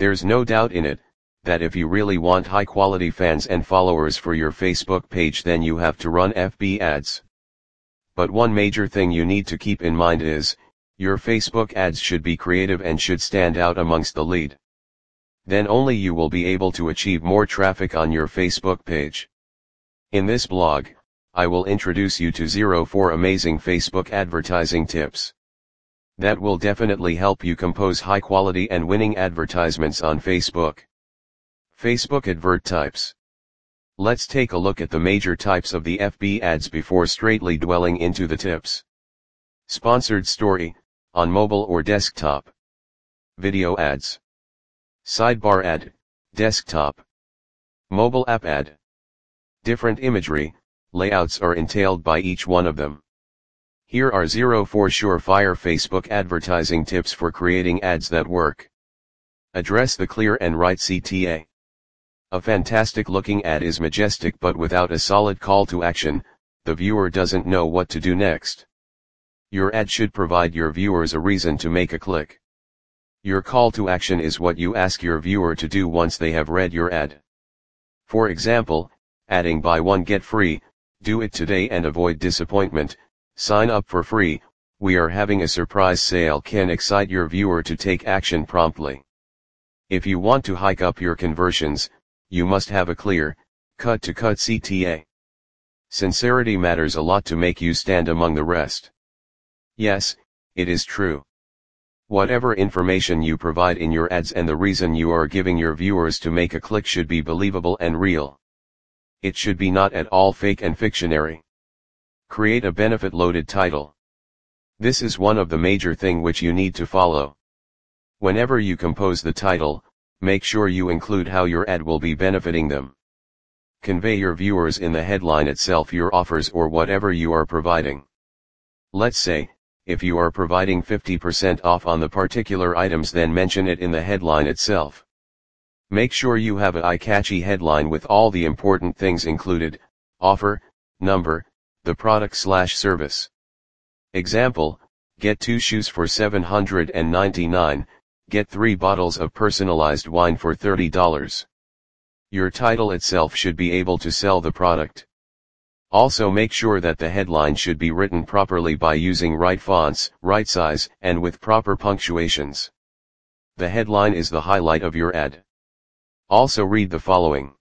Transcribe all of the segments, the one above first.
There's no doubt in it, that if you really want high-quality fans and followers for your Facebook page, then you have to run FB ads. But one major thing you need to keep in mind is, your Facebook ads should be creative and should stand out amongst the lead. Then only you will be able to achieve more traffic on your Facebook page. In this blog, I will introduce you to 04 amazing Facebook advertising tips that will definitely help you compose high-quality and winning advertisements on Facebook. Facebook advert types. Let's take a look at the major types of the FB ads before straightly dwelling into the tips. Sponsored story, on mobile or desktop. Video ads. Sidebar ad, desktop. Mobile app ad. Different imagery, layouts are entailed by each one of them. Here are 04 surefire Facebook advertising tips for creating ads that work. Address the clear and right CTA. A fantastic looking ad is majestic, but without a solid call to action, the viewer doesn't know what to do next. Your ad should provide your viewers a reason to make a click. Your call to action is what you ask your viewer to do once they have read your ad. For example, adding buy one get free, do it today and avoid disappointment, sign up for free, we are having a surprise sale can excite your viewer to take action promptly. If you want to hike up your conversions, you must have a clear, cut-to-cut CTA. Sincerity matters a lot to make you stand among the rest. Yes, it is true. Whatever information you provide in your ads and the reason you are giving your viewers to make a click should be believable and real. It should be not at all fake and fictionary. Create a benefit-loaded title. This is one of the major thing which you need to follow. Whenever you compose the title, make sure you include how your ad will be benefiting them. Convey your viewers in the headline itself your offers or whatever you are providing. Let's say, if you are providing 50% off on the particular items, then mention it in the headline itself. Make sure you have an eye-catchy headline with all the important things included: offer, number, the product/service. Example, get 2 shoes for $799, get 3 bottles of personalized wine for $30. Your title itself should be able to sell the product. Also make sure that the headline should be written properly by using right fonts, right size, and with proper punctuations. The headline is the highlight of your ad. Also read the following: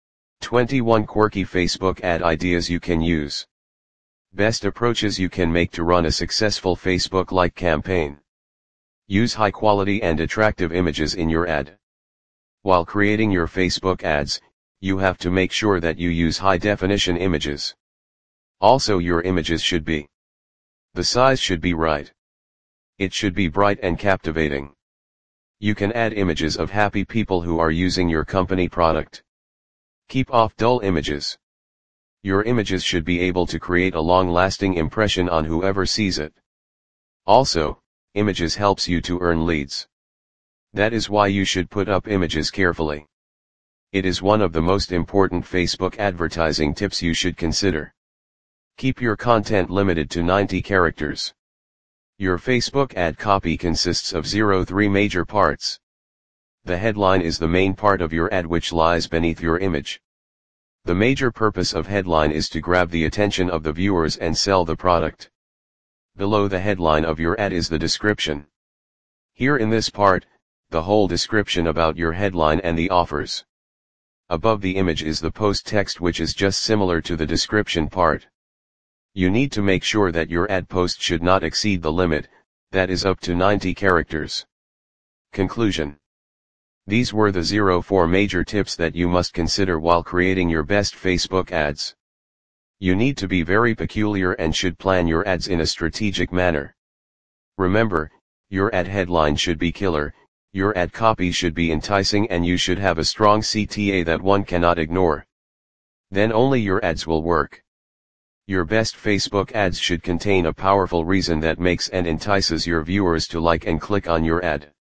21 quirky Facebook ad ideas you can use. Best approaches you can make to run a successful Facebook-like campaign. Use high quality and attractive images in your ad. While creating your Facebook ads, you have to make sure that you use high definition images. Also, your images should be. The size should be right. It should be bright and captivating. You can add images of happy people who are using your company product. Keep off dull images. Your images should be able to create a long-lasting impression on whoever sees it. Also, images helps you to earn leads. That is why you should put up images carefully. It is one of the most important Facebook advertising tips you should consider. Keep your content limited to 90 characters. Your Facebook ad copy consists of 3 major parts. The headline is the main part of your ad which lies beneath your image. The major purpose of headline is to grab the attention of the viewers and sell the product. Below the headline of your ad is the description. Here in this part, the whole description about your headline and the offers. Above the image is the post text which is just similar to the description part. You need to make sure that your ad post should not exceed the limit, that is up to 90 characters. Conclusion. These were the 04 major tips that you must consider while creating your best Facebook ads. You need to be very peculiar and should plan your ads in a strategic manner. Remember, your ad headline should be killer, your ad copy should be enticing, and you should have a strong CTA that one cannot ignore. Then only your ads will work. Your best Facebook ads should contain a powerful reason that makes and entices your viewers to like and click on your ad.